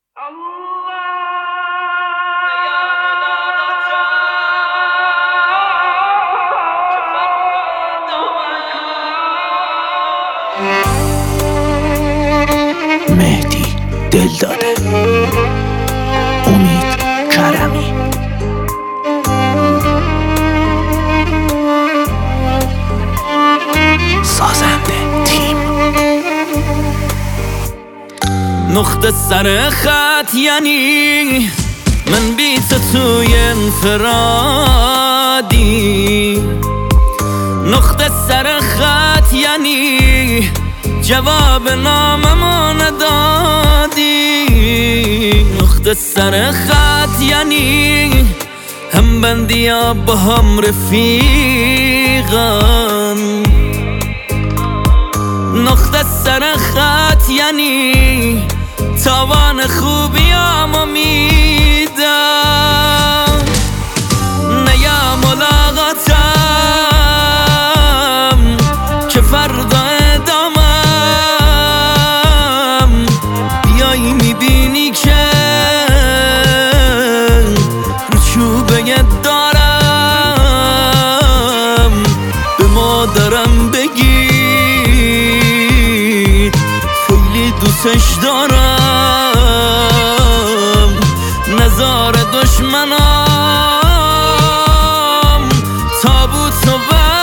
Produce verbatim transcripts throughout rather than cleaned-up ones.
مهدی دل داده، امید کرمی. سازنده تیم. نقطه سر خط یعنی من بی تو توی انفرادی. نقطه سر خط یعنی جواب ناممو ندادی. نقطه سر خط یعنی هم بندی ها با هم رفیقان. نقطه سر خط یعنی تاوان خوبی همو میدم. نه یا ملاقاتم که فردا ادامم. بیایی میبینی که رو چوبه دارم. به مادرم بگی خیلی دوستش دارم. نزار دشمنام تابوتو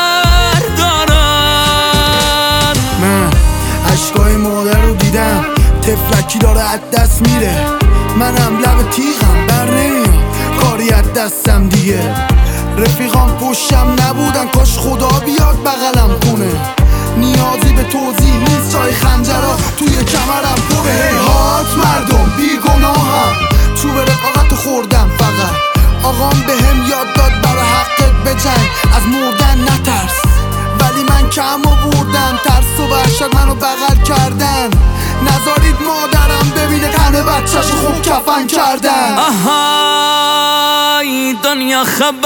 بردارن. من عشقای مادر رو دیدم، تفلکی داره از دست میره. منم لب تیغم بر نمیام، کاری از دستم دیگه. رفیقام پشتم نبودن، کاش خدا بیاد بغلم کنه. نیازی به توضیح نیست، جای خنجرها توی کمرم پره. هیهات مردم بیگناهم، چوب رفاقت خوردم فقط. آقام به هم یاد داد برای حقت بجنگ، از مردن نترس. ولی من کم آوردم، ترس و وحشت منو بغل کردن. نذارید مادرم ببینه تن بچه‌شو خوب کفن کردن. آهای دنیا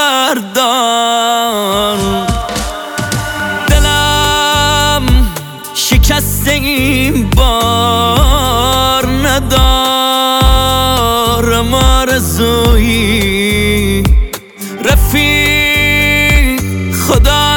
خبردار، دلم شکسته این بار. ندارم آرزویی رفیق، خدا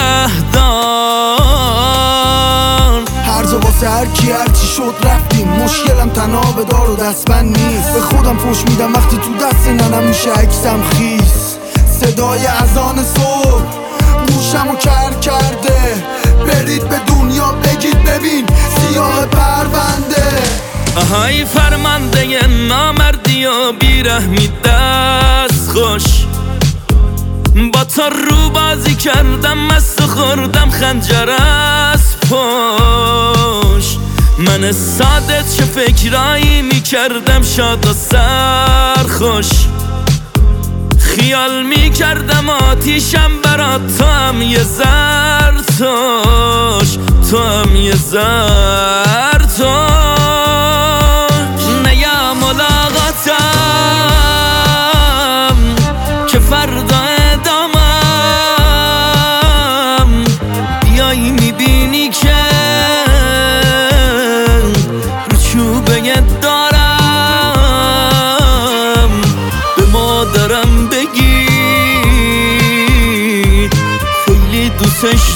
نگهدار. هر جا واسه هر کی هر چی شد رفتیم. مشکلم تنها دار و دستبند نیست. به خودم فوش میدم وقتی تو دست ننم میشه عکسم خیس. صدای اذان صبح گوشمو کر کرده. برید به دنیا بگید ببین سیاه پرونده. آهای فرمانده نامردی و بیرحمی دست خوش. با تو رو بازی کردم، مست خوردم خنجر از پشت. من سادت چه فکرایی میکردم، شاد و سرخوش. خیال میکردم آتیشم برات، تو هم یه زرتوش. تو هم یه زرتوش. نه یا ملاقاتم که فردا ادامم. بیایی میبینی که رو چوبه دارم. به مادرم بگی خیلی دوستش